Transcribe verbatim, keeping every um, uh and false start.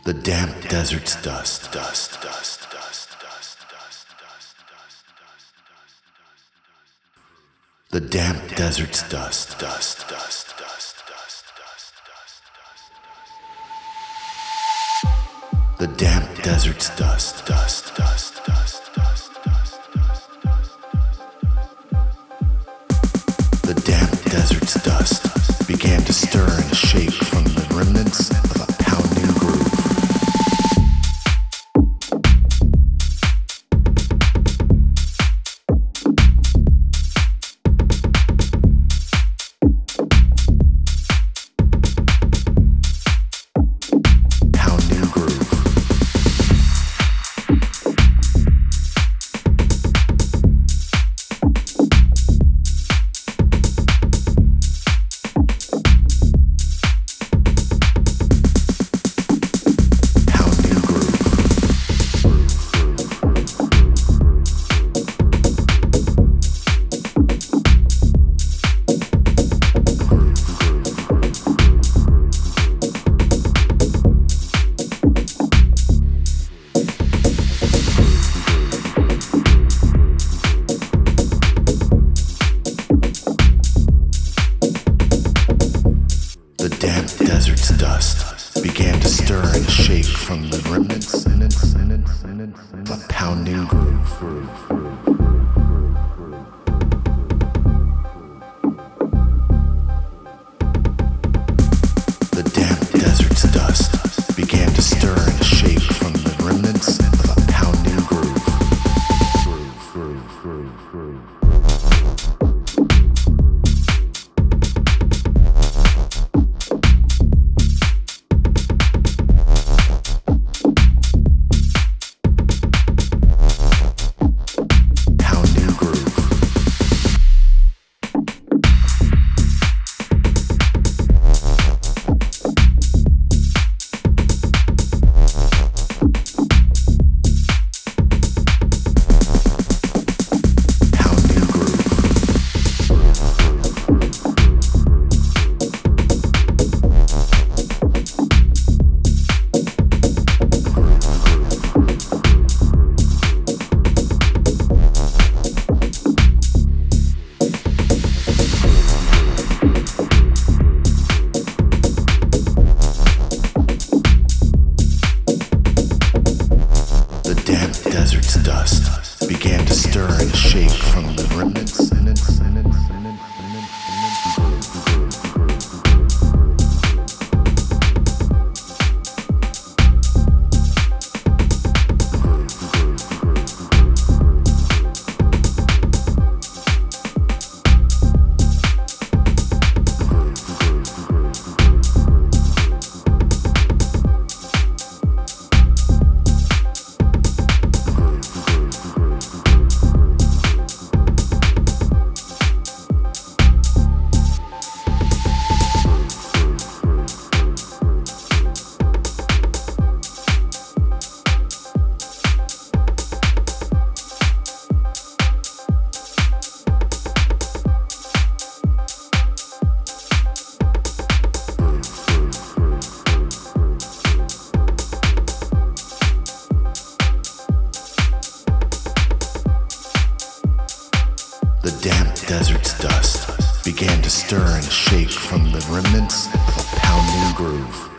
The damp desert's dust, dust, dust, dust, dust, dust, dust, the damp desert's dust, dust, dust, dust, dust, dust, dust, the damp desert's dust, dust, dust, dust, dust, dust, the damp desert's dust began to stir and shake from the remnants of a pounding groove. The damp desert's dust began to stir and shake from the remnants of a pounding groove. The damp desert's dust began to stir and shake from the remnants of a pounding groove. Groove, groove, groove, groove. Desert's dust began to stir and shake from the remnants The damp desert's dust began to stir and shake from the remnants of a pounding groove.